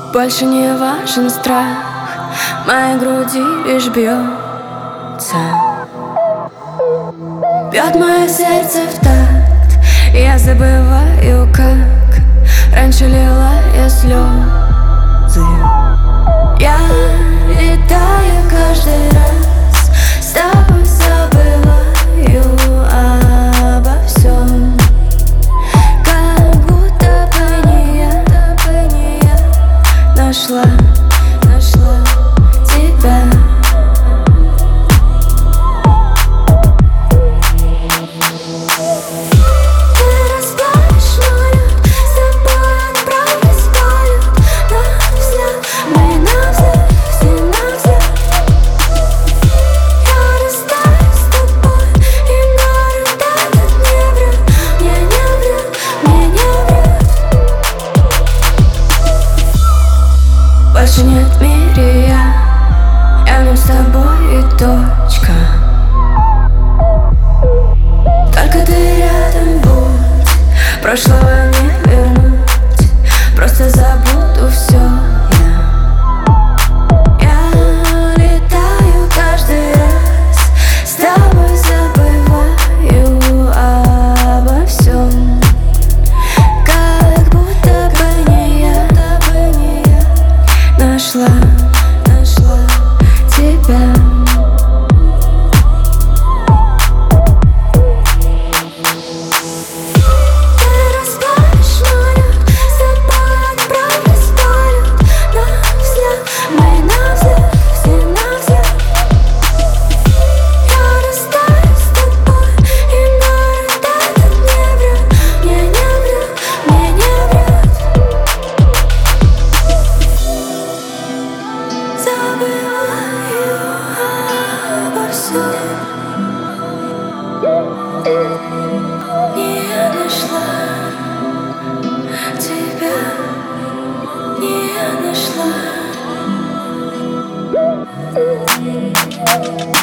Больше не важен страх, в моей груди лишь бьется. Бьет мое сердце в такт, и я забываю, как раньше лила я слезы. Я летаю каждый раз, с тобой забываю обо всем. Как будто бы не я нашла тебя. Больше нет в мире я в нем с тобой и точка. Только ты рядом будь, прошлого не вернуть, просто забуду все. Я летаю каждый раз, с тобой забываю обо всем. Как будто бы не я нашла тебя. Не нашла тебя, не нашла.